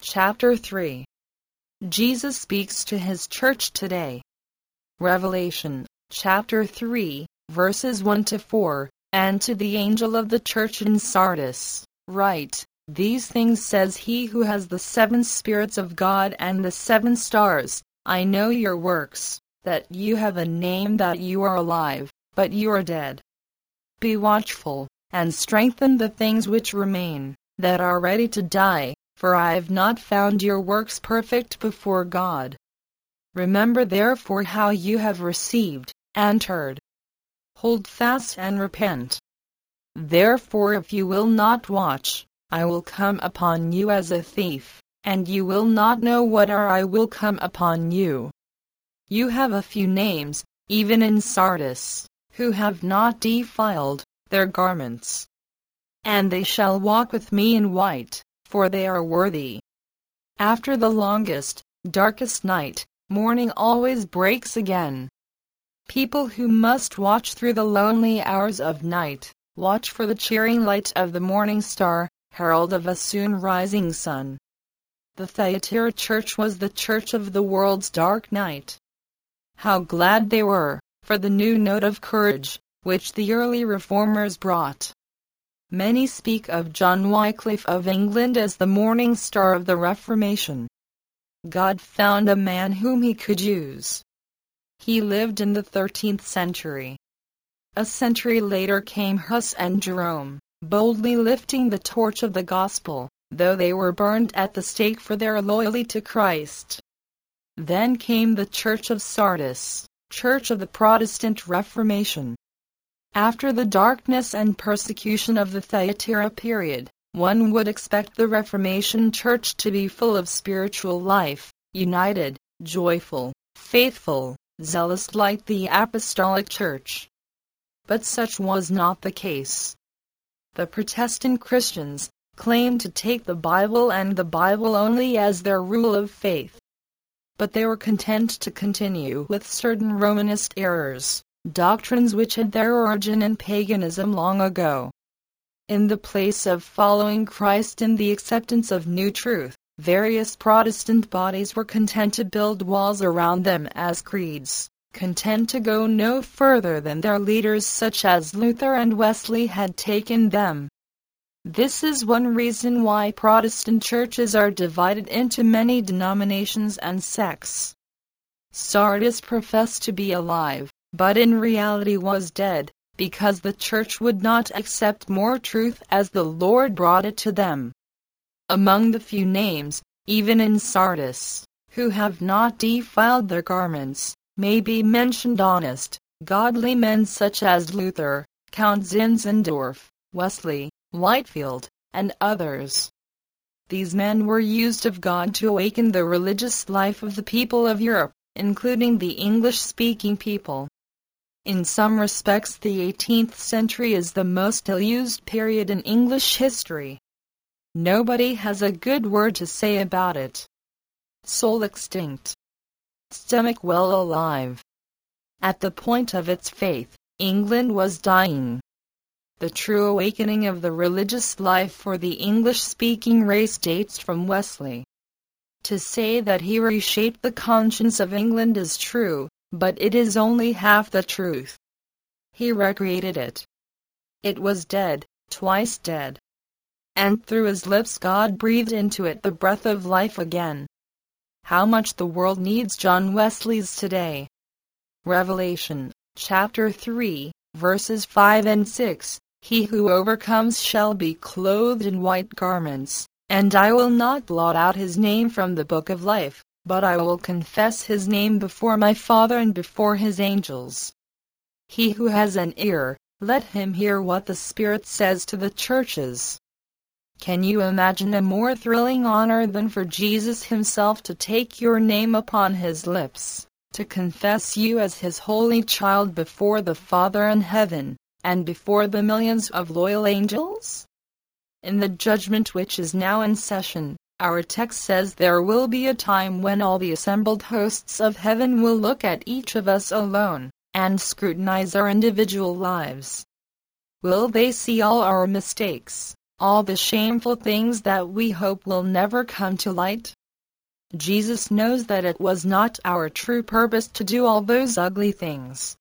Chapter 3. Jesus speaks to his church today. Revelation, chapter 3, verses 1 to 4, and to the angel of the church in Sardis, write, These things says he who has the 7 spirits of God and the 7 stars. I know your works, that you have a name, that you are alive, but you are dead. Be watchful, and strengthen the things which remain, that are ready to die, for I have not found your works perfect before God. Remember therefore how you have received, and heard. Hold fast and repent. Therefore if you will not watch, I will come upon you as a thief, and you will not know what hour I will come upon you. You have a few names, even in Sardis, who have not defiled their garments. And they shall walk with me in white, for they are worthy. After the longest, darkest night, morning always breaks again. People who must watch through the lonely hours of night, watch for the cheering light of the morning star, herald of a soon rising sun. The Thyatira church was the church of the world's dark night. How glad they were for the new note of courage, which the early reformers brought. Many speak of John Wycliffe of England as the morning star of the Reformation. God found a man whom he could use. He lived in the 13th century. A century later came Huss and Jerome, boldly lifting the torch of the gospel, though they were burned at the stake for their loyalty to Christ. Then came the Church of Sardis, church of the Protestant Reformation. After the darkness and persecution of the Thyatira period, one would expect the Reformation church to be full of spiritual life, united, joyful, faithful, zealous like the apostolic church. But such was not the case. The Protestant Christians claimed to take the Bible and the Bible only as their rule of faith. But they were content to continue with certain Romanist errors, doctrines which had their origin in paganism long ago. In the place of following Christ in the acceptance of new truth, various Protestant bodies were content to build walls around them as creeds, content to go no further than their leaders such as Luther and Wesley had taken them. This is one reason why Protestant churches are divided into many denominations and sects. Sardis professed to be alive, but in reality was dead, because the church would not accept more truth as the Lord brought it to them. Among the few names, even in Sardis, who have not defiled their garments, may be mentioned honest, godly men such as Luther, Count Zinzendorf, Wesley, Whitefield, and others. These men were used of God to awaken the religious life of the people of Europe, including the English-speaking people. In some respects the 18th century is the most ill-used period in English history. Nobody has a good word to say about it. Soul extinct. Stomach well alive. At the point of its faith, England was dying. The true awakening of the religious life for the English-speaking race dates from Wesley. To say that he reshaped the conscience of England is true, but it is only half the truth. He recreated it. It was dead, twice dead. And through his lips God breathed into it the breath of life again. How much the world needs John Wesley's today. Revelation, chapter 3, verses 5 and 6. He who overcomes shall be clothed in white garments, and I will not blot out his name from the book of life, but I will confess his name before my Father and before his angels. He who has an ear, let him hear what the Spirit says to the churches. Can you imagine a more thrilling honor than for Jesus himself to take your name upon his lips, to confess you as his holy child before the Father in heaven, and before the millions of loyal angels? In the judgment which is now in session, our text says there will be a time when all the assembled hosts of heaven will look at each of us alone, and scrutinize our individual lives. Will they see all our mistakes, all the shameful things that we hope will never come to light? Jesus knows that it was not our true purpose to do all those ugly things.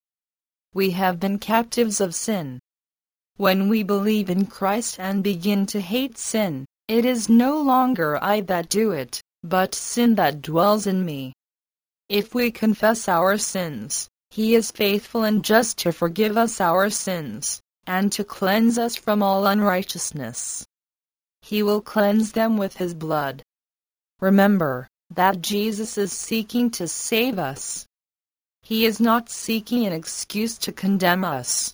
We have been captives of sin. When we believe in Christ and begin to hate sin, it is no longer I that do it, but sin that dwells in me. If we confess our sins, He is faithful and just to forgive us our sins, and to cleanse us from all unrighteousness. He will cleanse them with His blood. Remember that Jesus is seeking to save us. He is not seeking an excuse to condemn us.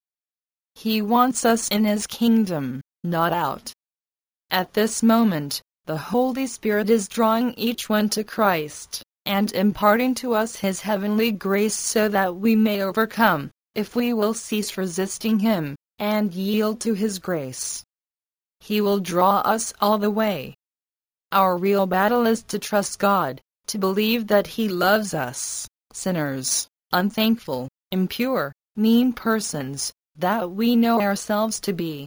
He wants us in His kingdom, not out. At this moment, the Holy Spirit is drawing each one to Christ, and imparting to us His heavenly grace so that we may overcome, if we will cease resisting Him, and yield to His grace. He will draw us all the way. Our real battle is to trust God, to believe that He loves us, sinners, unthankful, impure, mean persons, that we know ourselves to be.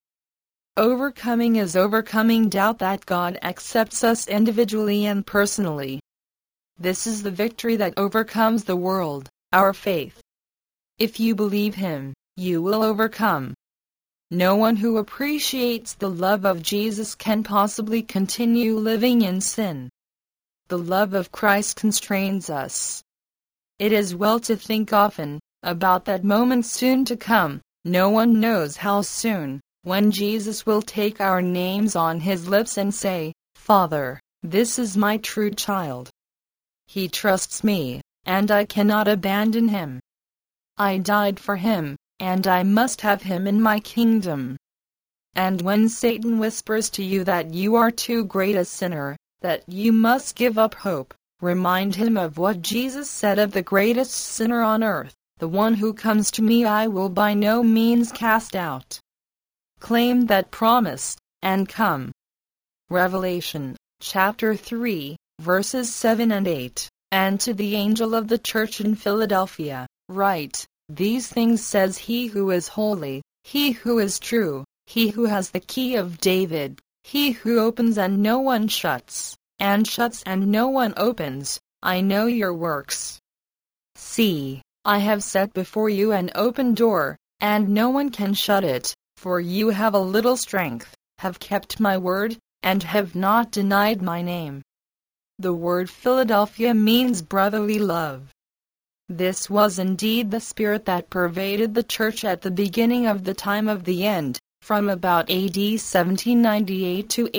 Overcoming is overcoming doubt that God accepts us individually and personally. This is the victory that overcomes the world, our faith. If you believe Him, you will overcome. No one who appreciates the love of Jesus can possibly continue living in sin. The love of Christ constrains us. It is well to think often about that moment soon to come. No one knows how soon, when Jesus will take our names on His lips and say, "Father, this is my true child. He trusts me, and I cannot abandon him. I died for him, and I must have him in my kingdom." And when Satan whispers to you that you are too great a sinner, that you must give up hope, remind him of what Jesus said of the greatest sinner on earth, "The one who comes to me I will by no means cast out." Claim that promise, and come. Revelation, chapter 3, verses 7 and 8. "And to the angel of the church in Philadelphia, write, these things says He who is holy, He who is true, He who has the key of David, He who opens and no one shuts, and shuts and no one opens. I know your works. See, I have set before you an open door, and no one can shut it, for you have a little strength, have kept my word, and have not denied my name." The word Philadelphia means brotherly love. This was indeed the spirit that pervaded the church at the beginning of the time of the end, from about AD 1798 to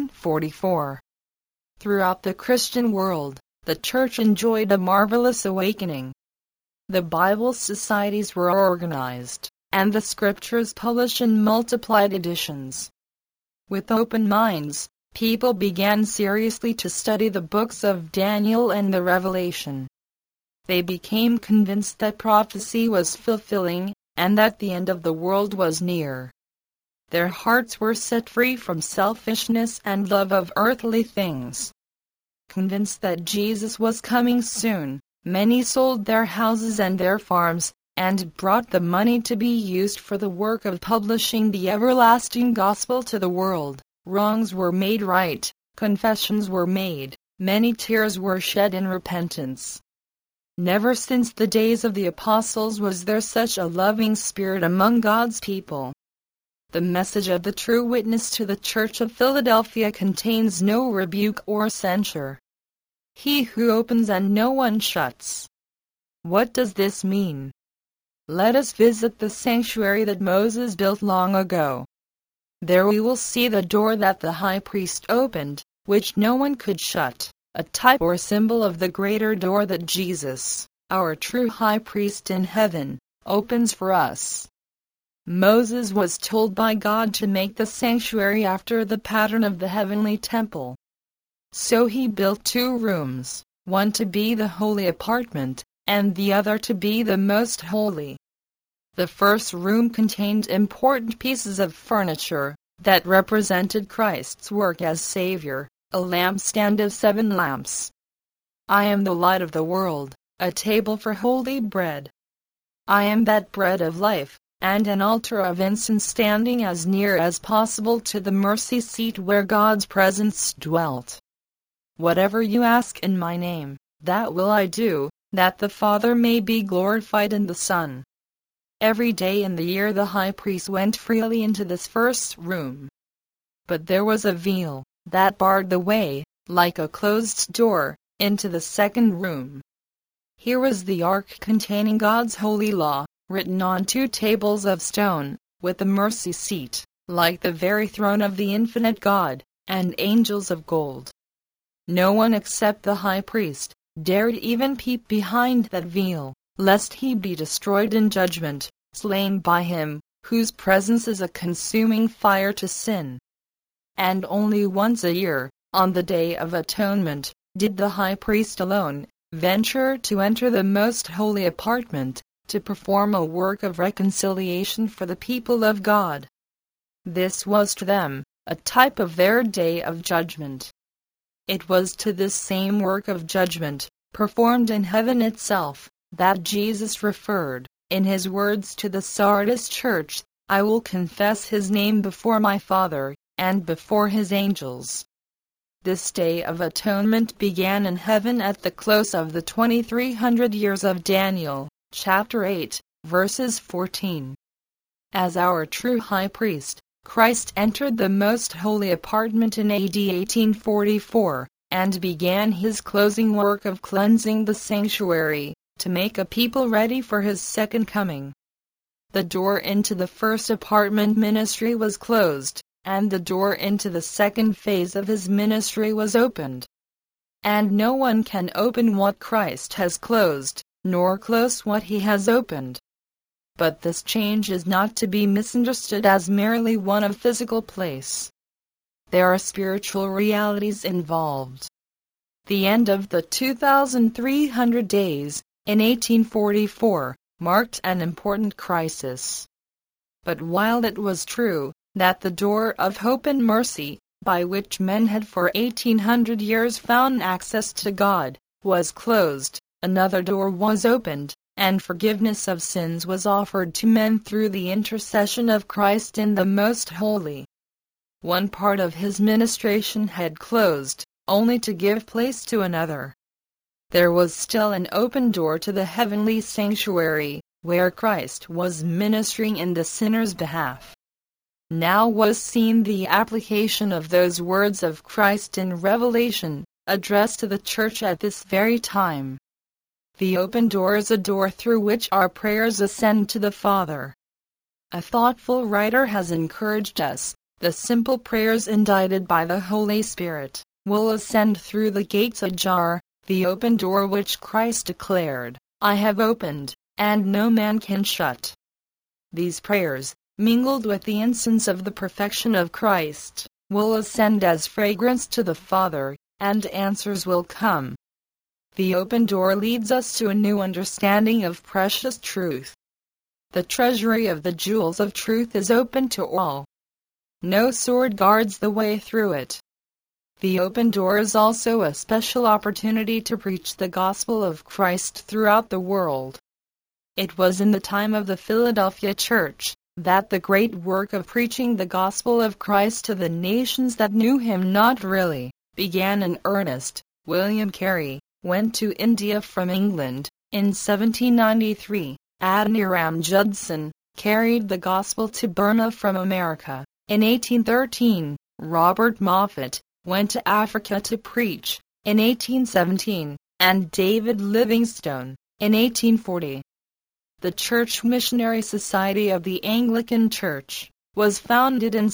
1844. Throughout the Christian world, the church enjoyed a marvelous awakening. The Bible societies were organized, and the scriptures published in multiplied editions. With open minds, people began seriously to study the books of Daniel and the Revelation. They became convinced that prophecy was fulfilling, and that the end of the world was near. Their hearts were set free from selfishness and love of earthly things. Convinced that Jesus was coming soon, many sold their houses and their farms, and brought the money to be used for the work of publishing the everlasting gospel to the world. Wrongs were made right, confessions were made, many tears were shed in repentance. Never since the days of the apostles was there such a loving spirit among God's people. The message of the true witness to the Church of Philadelphia contains no rebuke or censure. He who opens and no one shuts. What does this mean? Let us visit the sanctuary that Moses built long ago. There we will see the door that the high priest opened, which no one could shut, a type or symbol of the greater door that Jesus, our true high priest in heaven, opens for us. Moses was told by God to make the sanctuary after the pattern of the heavenly temple. So he built 2 rooms, one to be the holy apartment, and the other to be the most holy. The first room contained important pieces of furniture that represented Christ's work as Savior, a lampstand of 7 lamps. "I am the light of the world," a table for holy bread. "I am that bread of life," and an altar of incense standing as near as possible to the mercy seat where God's presence dwelt. Whatever you ask in my name, that will I do, that the Father may be glorified in the Son. Every day in the year the high priest went freely into this first room. But there was a veil that barred the way, like a closed door, into the second room. Here was the ark containing God's holy law, written on 2 tables of stone, with the mercy seat, like the very throne of the infinite God, and angels of gold. No one except the high priest dared even peep behind that veil, lest he be destroyed in judgment, slain by him, whose presence is a consuming fire to sin. And only once a year, on the Day of Atonement, did the high priest alone venture to enter the most holy apartment, to perform a work of reconciliation for the people of God. This was to them a type of their day of judgment. It was to this same work of judgment, performed in heaven itself, that Jesus referred, in his words to the Sardis church, "I will confess his name before my Father, and before his angels." This Day of Atonement began in heaven at the close of the 2300 years of Daniel, chapter 8, verses 14. As our true high priest, Christ entered the most holy apartment in AD 1844, and began his closing work of cleansing the sanctuary, to make a people ready for his second coming. The door into the first apartment ministry was closed, and the door into the second phase of his ministry was opened. And no one can open what Christ has closed, nor close what he has opened. But this change is not to be misunderstood as merely one of physical place. There are spiritual realities involved. The end of the 2300 days, in 1844, marked an important crisis. But while it was true that the door of hope and mercy, by which men had for 1800 years found access to God, was closed, another door was opened, and forgiveness of sins was offered to men through the intercession of Christ in the Most Holy. One part of his ministration had closed, only to give place to another. There was still an open door to the heavenly sanctuary, where Christ was ministering in the sinner's behalf. Now was seen the application of those words of Christ in Revelation, addressed to the church at this very time. The open door is a door through which our prayers ascend to the Father. A thoughtful writer has encouraged us, the simple prayers indited by the Holy Spirit will ascend through the gates ajar, the open door which Christ declared, "I have opened, and no man can shut." These prayers, mingled with the incense of the perfection of Christ, will ascend as fragrance to the Father, and answers will come. The open door leads us to a new understanding of precious truth. The treasury of the jewels of truth is open to all. No sword guards the way through it. The open door is also a special opportunity to preach the gospel of Christ throughout the world. It was in the time of the Philadelphia church that the great work of preaching the gospel of Christ to the nations that knew him not really began in earnest. William Carey went to India from England in 1793. Adoniram Judson carried the gospel to Burma from America in 1813. Robert Moffat went to Africa to preach in 1817, and David Livingstone in 1840. The Church Missionary Society of the Anglican Church was founded in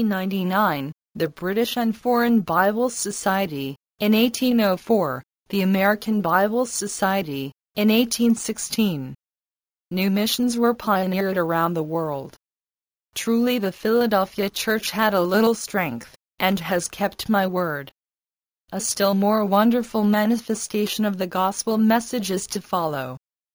1799, the British and Foreign Bible Society in 1804, the American Bible Society in 1816. New missions were pioneered around the world. Truly the Philadelphia church had a little strength, and has kept my word. A still more wonderful manifestation of the gospel message is to follow.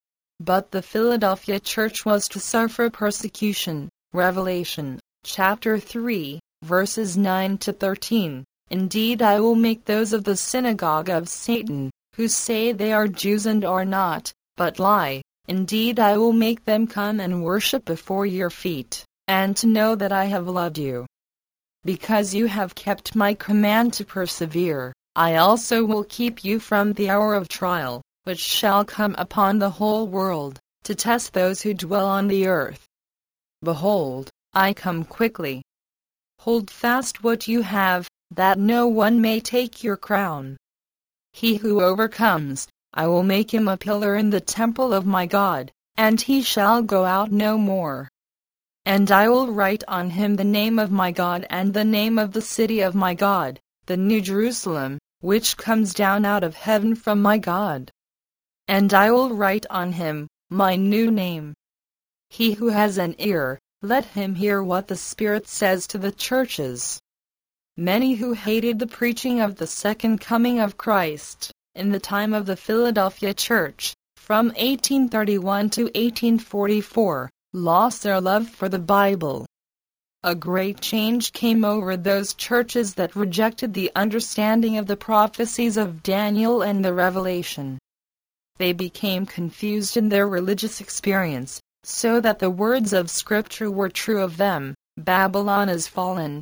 But the Philadelphia church was to suffer persecution. Revelation, chapter 3, verses 9 to 13. Indeed, I will make those of the synagogue of Satan, who say they are Jews and are not, but lie, Indeed, I will make them come and worship before your feet, and to know that I have loved you. Because you have kept my command to persevere, I also will keep you from the hour of trial, which shall come upon the whole world, to test those who dwell on the earth. Behold, I come quickly. Hold fast what you have, that no one may take your crown. He who overcomes, I will make him a pillar in the temple of my God, and he shall go out no more. And I will write on him the name of my God and the name of the city of my God, the New Jerusalem, which comes down out of heaven from my God. And I will write on him my new name. He who has an ear, let him hear what the Spirit says to the churches. Many who hated the preaching of the second coming of Christ, in the time of the Philadelphia Church, from 1831 to 1844, lost their love for the Bible. A great change came over those churches that rejected the understanding of the prophecies of Daniel and the Revelation. They became confused in their religious experience, so that the words of Scripture were true of them. Babylon is fallen,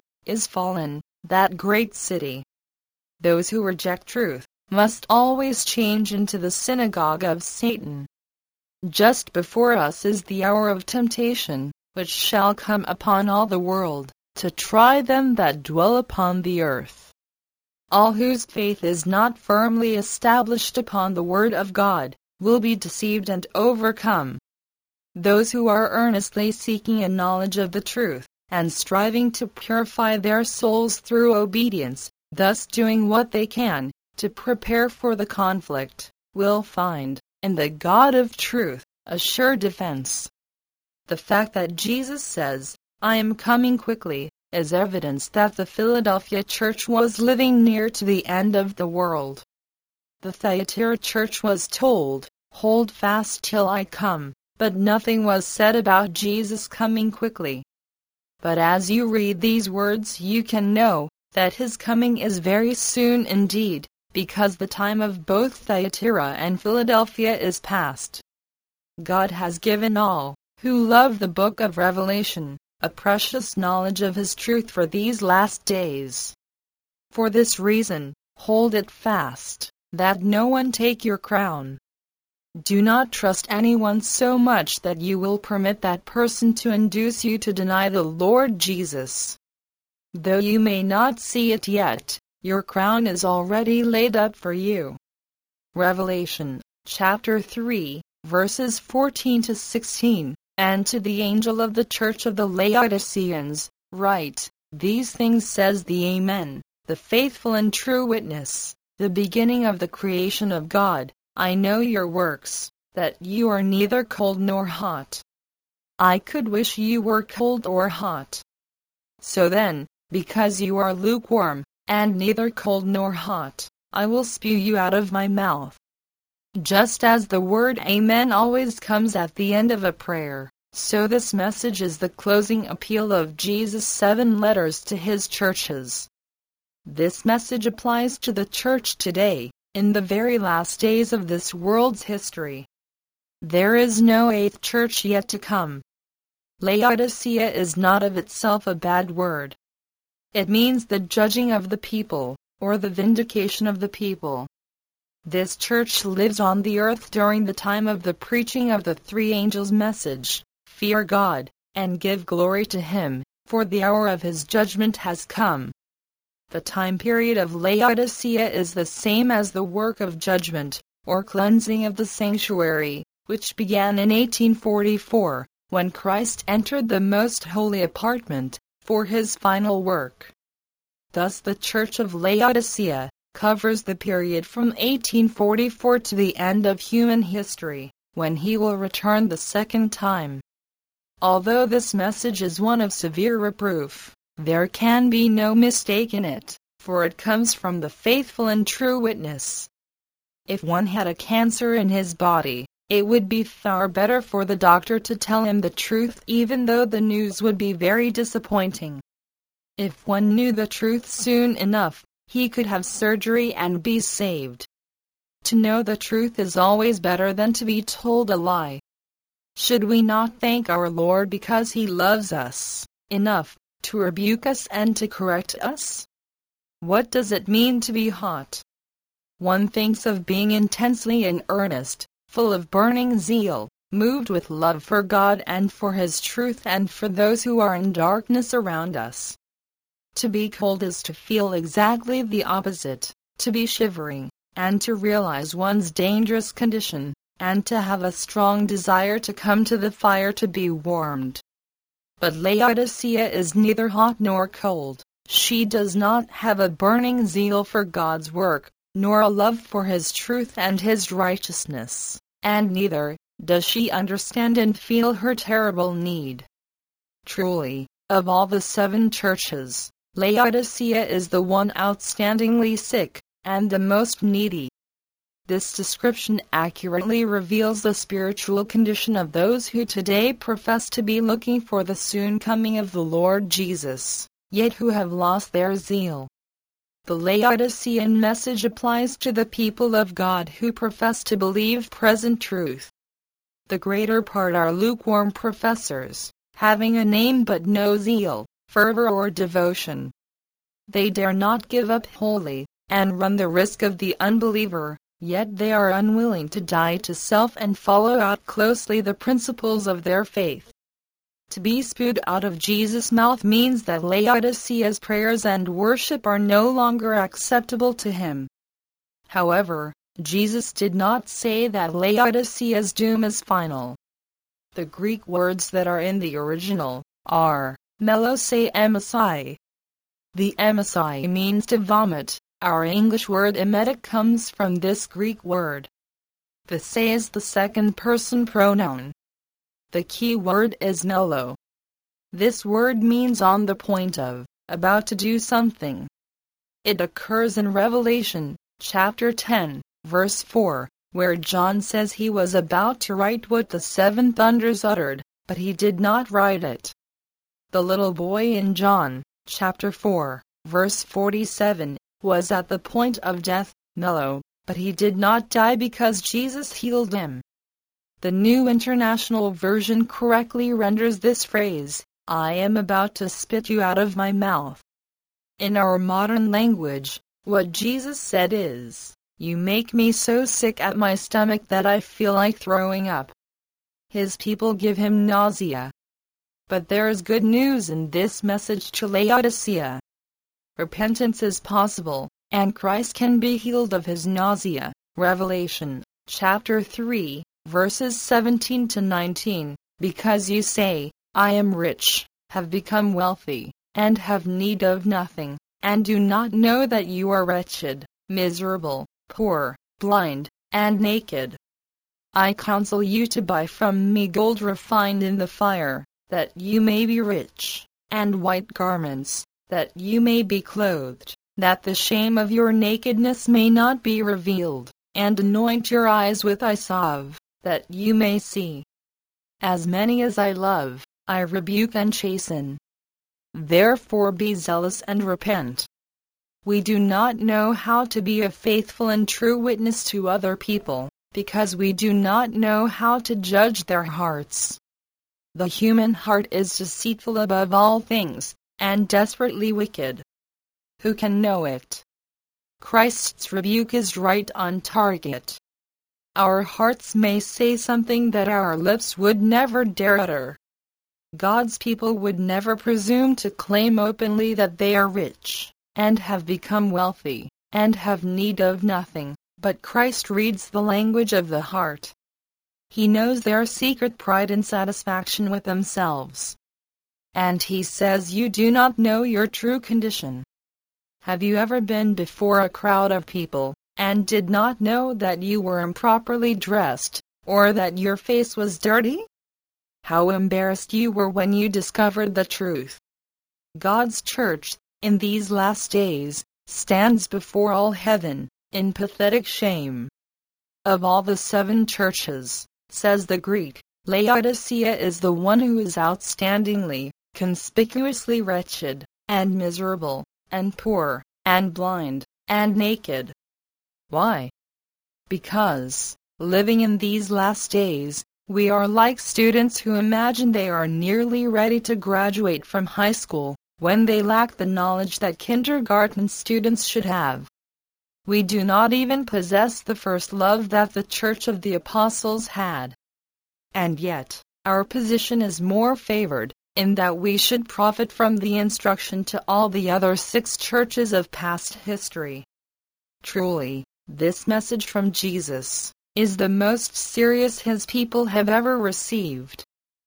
that great city. Those who reject truth must always change into the synagogue of Satan. Just before us is the hour of temptation, which shall come upon all the world, to try them that dwell upon the earth. All whose faith is not firmly established upon the word of God will be deceived and overcome. Those who are earnestly seeking a knowledge of the truth, and striving to purify their souls through obedience, thus doing what they can to prepare for the conflict, will find, in the God of truth, a sure defense. The fact that Jesus says, "I am coming quickly," is evidence that the Philadelphia church was living near to the end of the world. The Thyatira church was told, "Hold fast till I come," but nothing was said about Jesus coming quickly. But as you read these words, you can know that his coming is very soon indeed, because the time of both Thyatira and Philadelphia is past. God has given all who love the book of Revelation a precious knowledge of his truth for these last days. For this reason, hold it fast, that no one take your crown. Do not trust anyone so much that you will permit that person to induce you to deny the Lord Jesus. Though you may not see it yet, your crown is already laid up for you. Revelation, chapter 3, verses 14 to 16. And to the angel of the church of the Laodiceans, write, These things says the Amen, the faithful and true witness, the beginning of the creation of God. I know your works, that you are neither cold nor hot. I could wish you were cold or hot. So then, because you are lukewarm, and neither cold nor hot, I will spew you out of my mouth. Just as the word Amen always comes at the end of a prayer, so this message is the closing appeal of Jesus' 7 letters to his churches. This message applies to the church today, in the very last days of this world's history. There is no 8th church yet to come. Laodicea is not of itself a bad word. It means the judging of the people, or the vindication of the people. This church lives on the earth during the time of the preaching of the 3 angels' message, fear God, and give glory to him, for the hour of his judgment has come. The time period of Laodicea is the same as the work of judgment, or cleansing of the sanctuary, which began in 1844, when Christ entered the most holy apartment, for his final work. Thus the Church of Laodicea covers the period from 1844 to the end of human history, when he will return the second time. Although this message is one of severe reproof, there can be no mistake in it, for it comes from the faithful and true witness. If one had a cancer in his body, it would be far better for the doctor to tell him the truth, even though the news would be very disappointing. If one knew the truth soon enough, he could have surgery and be saved. To know the truth is always better than to be told a lie, Should we not thank our Lord because He loves us enough to rebuke us and to correct us? What does it mean to be hot? One thinks of being intensely in earnest, full of burning zeal, moved with love for God and for His truth and for those who are in darkness around us. To be cold is to feel exactly the opposite, to be shivering, and to realize one's dangerous condition, and to have a strong desire to come to the fire to be warmed. But Laodicea is neither hot nor cold. She does not have a burning zeal for God's work, nor a love for His truth and His righteousness, and neither does she understand and feel her terrible need. Truly, of all the 7 churches, Laodicea is the one outstandingly sick, and the most needy. This description accurately reveals the spiritual condition of those who today profess to be looking for the soon coming of the Lord Jesus, yet who have lost their zeal. The Laodicean message applies to the people of God who profess to believe present truth. The greater part are lukewarm professors, having a name but no zeal, fervor or devotion. They dare not give up wholly, and run the risk of the unbeliever, yet they are unwilling to die to self and follow out closely the principles of their faith. To be spewed out of Jesus' mouth means that Laodicea's prayers and worship are no longer acceptable to Him. However, Jesus did not say that Laodicea's doom is final. The Greek words that are in the original are melosei emisai. The emisai means to vomit. Our English word emetic comes from this Greek word. The se is the second person pronoun. The key word is melo. This word means on the point of, about to do something. It occurs in Revelation, chapter 10, verse 4, where John says he was about to write what the 7 thunders uttered, but he did not write it. The little boy in John, chapter 4, verse 47, was at the point of death, melo, but he did not die because Jesus healed him. The New International Version correctly renders this phrase, I am about to spit you out of my mouth. In our modern language, what Jesus said is, you make me so sick at my stomach that I feel like throwing up. His people give him nausea. But there is good news in this message to Laodicea. Repentance is possible, and Christ can be healed of his nausea. Revelation, chapter 3, verses 17 to 19, because you say, I am rich, have become wealthy, and have need of nothing, and do not know that you are wretched, miserable, poor, blind, and naked. I counsel you to buy from me gold refined in the fire, that you may be rich, and white garments, that you may be clothed, that the shame of your nakedness may not be revealed, and anoint your eyes with eye salve, that you may see. As many as I love, I rebuke and chasten. Therefore be zealous and repent. We do not know how to be a faithful and true witness to other people, because we do not know how to judge their hearts. The human heart is deceitful above all things, and desperately wicked. Who can know it? Christ's rebuke is right on target. Our hearts may say something that our lips would never dare utter. God's people would never presume to claim openly that they are rich, and have become wealthy, and have need of nothing, but Christ reads the language of the heart. He knows their secret pride and satisfaction with themselves. And he says you do not know your true condition. Have you ever been before a crowd of people, and did not know that you were improperly dressed, or that your face was dirty? How embarrassed you were when you discovered the truth. God's church, in these last days, stands before all heaven, in pathetic shame. Of all the 7 churches, says the Greek, Laodicea is the one who is outstandingly, conspicuously wretched, and miserable, and poor, and blind, and naked. Why? Because, living in these last days, We are like students who imagine they are nearly ready to graduate from high school, when they lack the knowledge that kindergarten students should have. We do not even possess the first love that the Church of the Apostles had. And yet, our position is more favored, in that we should profit from the instruction to all the other 6 churches of past history. Truly, this message from Jesus is the most serious his people have ever received.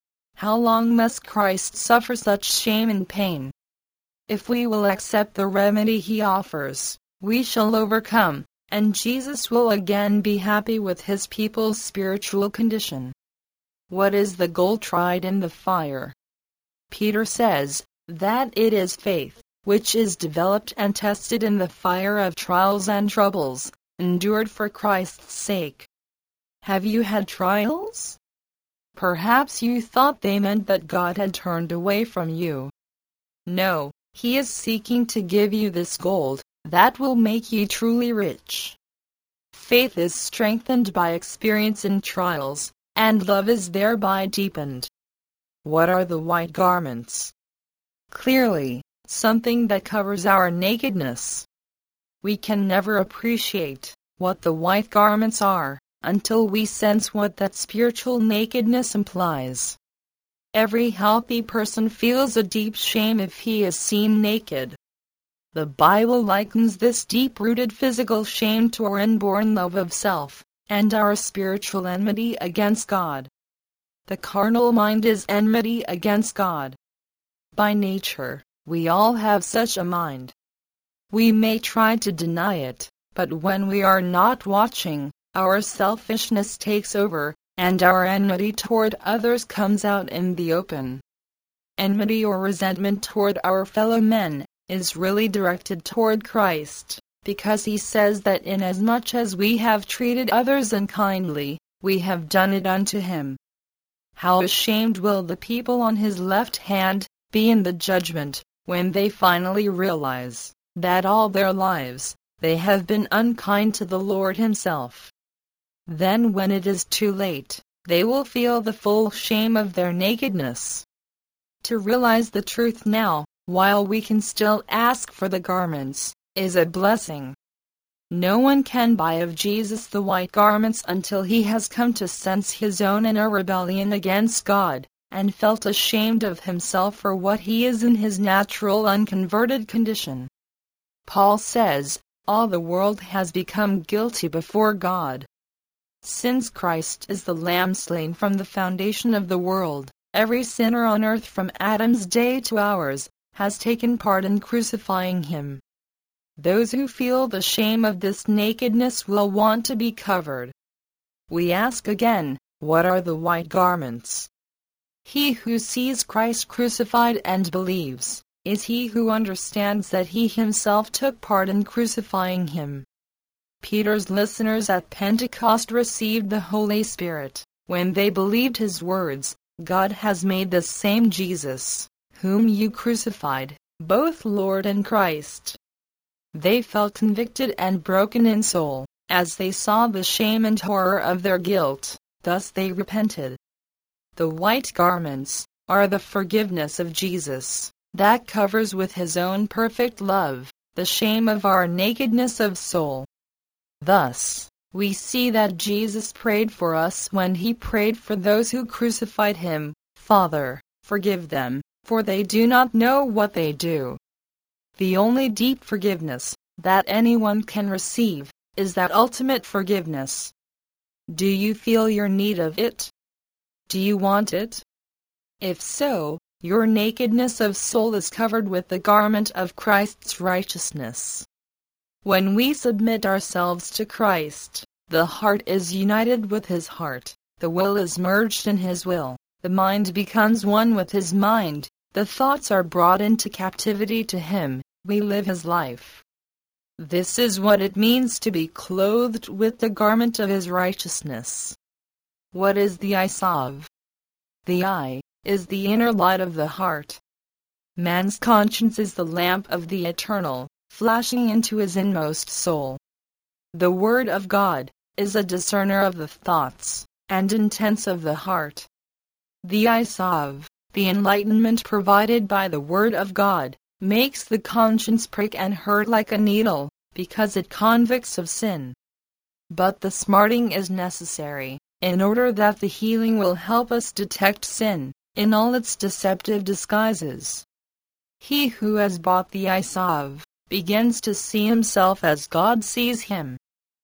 How long must Christ suffer such shame and pain? If we will accept the remedy he offers, we shall overcome, and Jesus will again be happy with his people's spiritual condition. What is the gold tried in the fire? Peter says that it is faith, which is developed and tested in the fire of trials and troubles, endured for Christ's sake. Have you had trials? Perhaps you thought they meant that God had turned away from you. No, he is seeking to give you this gold that will make you truly rich. Faith is strengthened by experience in trials, and love is thereby deepened. What are the white garments? Clearly, something that covers our nakedness. We can never appreciate what the white garments are until we sense what that spiritual nakedness implies. Every healthy person feels a deep shame if he is seen naked. The Bible likens this deep-rooted physical shame to our inborn love of self, and our spiritual enmity against God. The carnal mind is enmity against God. By nature, we all have such a mind. We may try to deny it, but when we are not watching, our selfishness takes over, and our enmity toward others comes out in the open. Enmity or resentment toward our fellow men is really directed toward Christ, because he says that inasmuch as we have treated others unkindly, we have done it unto him. How ashamed will the people on his left hand be in the judgment, when they finally realize that all their lives they have been unkind to the Lord himself. Then when it is too late, they will feel the full shame of their nakedness. To realize the truth now, while we can still ask for the garments, is a blessing. No one can buy of Jesus the white garments until he has come to sense his own inner rebellion against God, and felt ashamed of himself for what he is in his natural unconverted condition. Paul says, all the world has become guilty before God. Since Christ is the Lamb slain from the foundation of the world, every sinner on earth from Adam's day to ours has taken part in crucifying him. Those who feel the shame of this nakedness will want to be covered. We ask again, what are the white garments? He who sees Christ crucified and believes, is he who understands that he himself took part in crucifying him. Peter's listeners at Pentecost received the Holy Spirit when they believed his words, God has made the same Jesus, whom you crucified, both Lord and Christ. They felt convicted and broken in soul, as they saw the shame and horror of their guilt, thus they repented. The white garments are the forgiveness of Jesus, that covers with his own perfect love the shame of our nakedness of soul. Thus, we see that Jesus prayed for us when he prayed for those who crucified him, Father, forgive them, for they do not know what they do. The only deep forgiveness that anyone can receive is that ultimate forgiveness. Do you feel your need of it? Do you want it? If so, your nakedness of soul is covered with the garment of Christ's righteousness. When we submit ourselves to Christ, the heart is united with his heart, the will is merged in his will, the mind becomes one with his mind, the thoughts are brought into captivity to him, we live his life. This is what it means to be clothed with the garment of his righteousness. What is the eye salve? The eye is the inner light of the heart. Man's conscience is the lamp of the eternal, flashing into his inmost soul. The Word of God is a discerner of the thoughts, and intents of the heart. The Isov, the enlightenment provided by the Word of God, makes the conscience prick and hurt like a needle, because it convicts of sin. But the smarting is necessary, in order that the healing will help us detect sin, in all its deceptive disguises. He who has bought the Isov, begins to see himself as God sees him.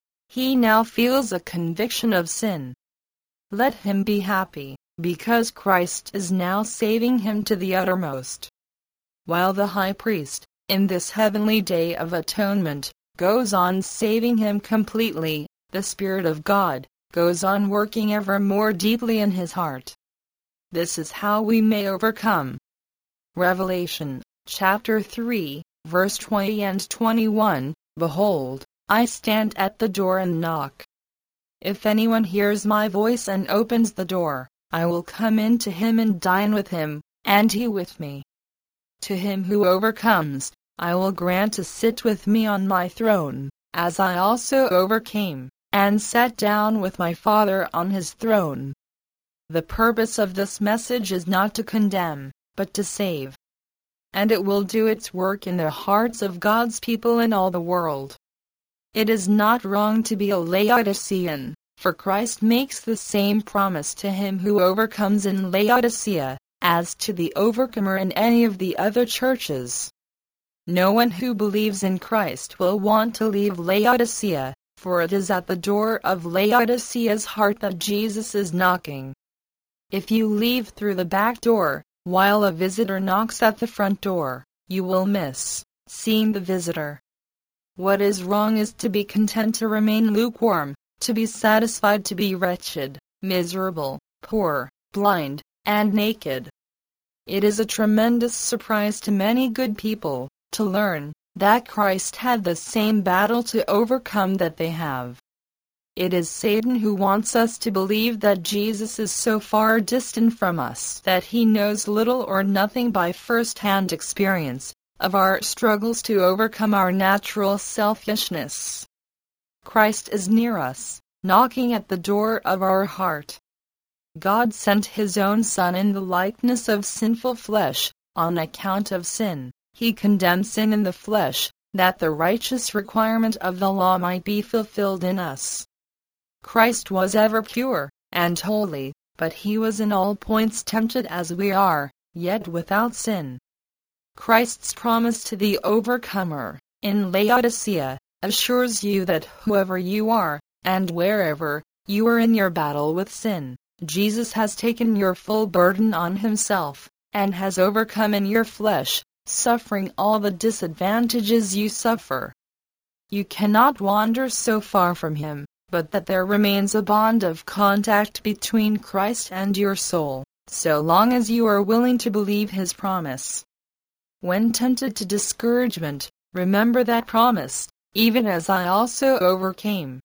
He now feels a conviction of sin. Let him be happy, because Christ is now saving him to the uttermost. While the high priest, in this heavenly day of atonement, goes on saving him completely, the Spirit of God goes on working ever more deeply in his heart. This is how we may overcome. Revelation, chapter 3, verse 20 and 21, Behold, I stand at the door and knock. If anyone hears my voice and opens the door, I will come in to him and dine with him, and he with me. To him who overcomes, I will grant to sit with me on my throne, as I also overcame, and sat down with my Father on his throne. The purpose of this message is not to condemn, but to save. And it will do its work in the hearts of God's people in all the world. It is not wrong to be a Laodicean, for Christ makes the same promise to him who overcomes in Laodicea, as to the overcomer in any of the other churches. No one who believes in Christ will want to leave Laodicea, for it is at the door of Laodicea's heart that Jesus is knocking. If you leave through the back door, while a visitor knocks at the front door, you will miss seeing the visitor. What is wrong is to be content to remain lukewarm, to be satisfied to be wretched, miserable, poor, blind, and naked. It is a tremendous surprise to many good people to learn that Christ had the same battle to overcome that they have. It is Satan who wants us to believe that Jesus is so far distant from us that he knows little or nothing by first-hand experience of our struggles to overcome our natural selfishness. Christ is near us, knocking at the door of our heart. God sent his own Son in the likeness of sinful flesh, on account of sin. He condemned sin in the flesh, that the righteous requirement of the law might be fulfilled in us. Christ was ever pure and holy, but he was in all points tempted as we are, yet without sin. Christ's promise to the overcomer, in Laodicea, assures you that whoever you are, and wherever you are in your battle with sin, Jesus has taken your full burden on himself, and has overcome in your flesh, suffering all the disadvantages you suffer. You cannot wander so far from him, but that there remains a bond of contact between Christ and your soul, so long as you are willing to believe his promise. When tempted to discouragement, remember that promise, even as I also overcame.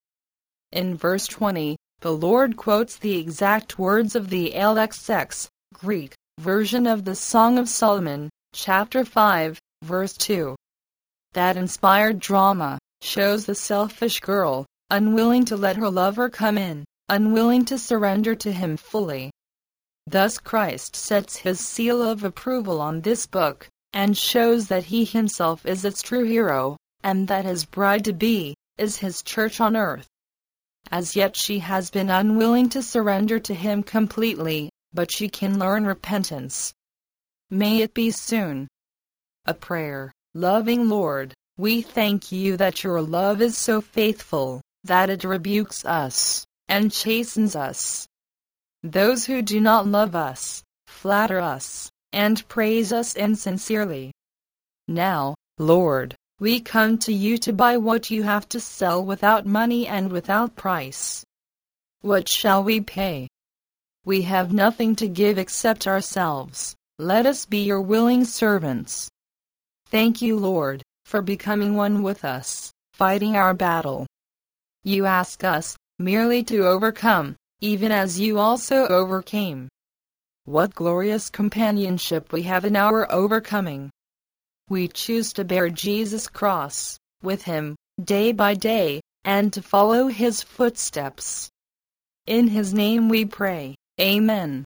In verse 20, the Lord quotes the exact words of the LXX, Greek, version of the Song of Solomon, chapter 5, verse 2. That inspired drama shows the selfish girl, unwilling to let her lover come in, unwilling to surrender to him fully. Thus Christ sets his seal of approval on this book, and shows that he himself is its true hero, and that his bride-to-be is his church on earth. As yet she has been unwilling to surrender to him completely, but she can learn repentance. May it be soon. A prayer. Loving Lord, we thank you that your love is so faithful, that it rebukes us, and chastens us. Those who do not love us, flatter us, and praise us insincerely. Now, Lord, we come to you to buy what you have to sell without money and without price. What shall we pay? We have nothing to give except ourselves. Let us be your willing servants. Thank you, Lord, for becoming one with us, fighting our battle. You ask us merely to overcome, even as you also overcame. What glorious companionship we have in our overcoming. We choose to bear Jesus' cross with him, day by day, and to follow his footsteps. In his name we pray. Amen.